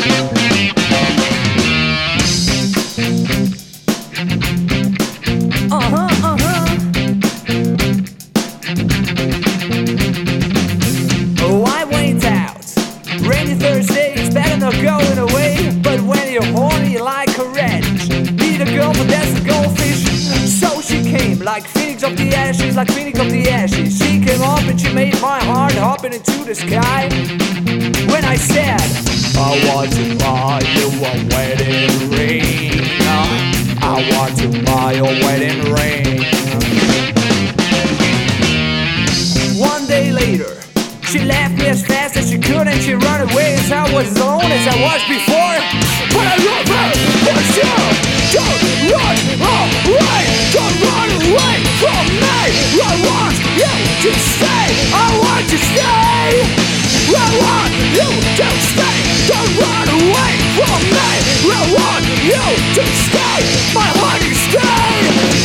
Oh, I went out. Rainy Thursday, it's better not going away. But when you're horny like a radish, need a girl, but that's a goldfish. So she came like phoenix of the ashes, like phoenix of the ashes. She came up and she made my heart hopping into the sky. When I said, I want to buy you a wedding ring, I want to buy a wedding ring. One day later, she left me as fast as she could and she ran away as I was alone as I was before. But I love her for sure. Don't run away, don't run away from me. I want you to stay, I want to stay. I want you to stay, don't run away from me. I want you to stay, my honey, stay.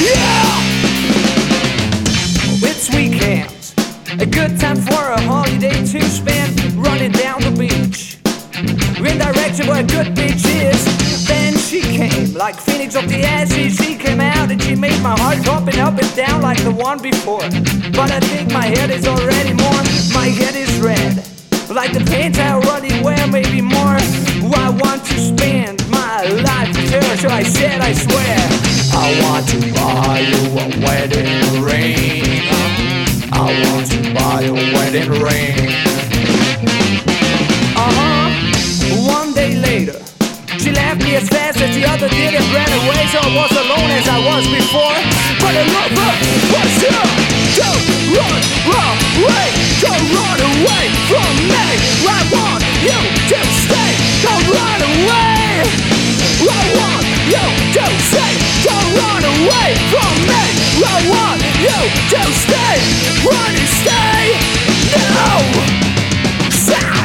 Yeah. It's weekend, a good time for a holiday to spend, running down the beach in direction where a good beach is. Then she came like phoenix of the ashes. She came out and she made my heart hopping up and down like the one before. But I think my head is already more. My head is red, like the paint I already wear, maybe more. I want to spend my life with her, so I said, I swear, I want to buy you a wedding ring. I want to buy a wedding ring. One day later, she left me as fast as the other did and ran away, so I was alone as I was before. But I love her for sure. Don't run away, don't run away from me. I want you to stay, don't run away. I want you to stay, don't run away from me. I want you to stay, run and stay. No! Sad!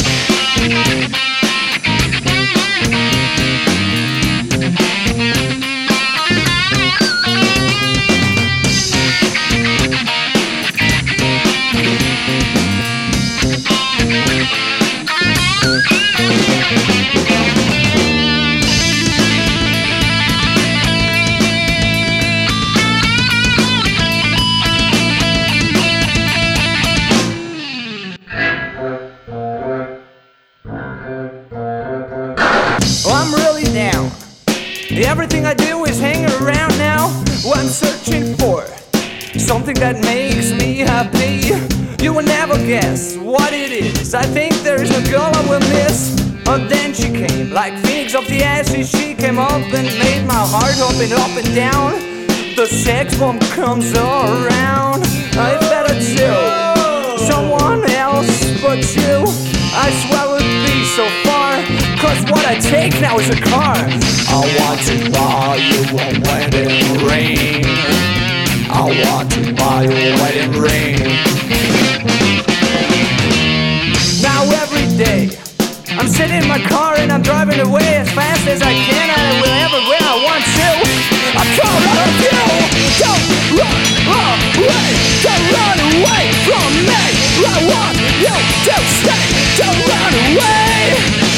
I'm really down. Everything I do is hanging around now. What I'm searching for, something that makes me happy. You will never guess what it is. I think there is a girl I will miss. But then she came like phoenix of the ashes. She came up and made my heart hopping up and down. The sex bomb comes around. I better do someone else but you. I swear it would be so far, 'cause what I take now is a car. I want to buy you a wedding ring. I want to buy you a wedding ring. Now every day I'm sitting in my car and I'm driving away as fast as I can, and I will everywhere I want to. I call out of you. Don't run away, don't run away from me. I want you to stay, don't run away.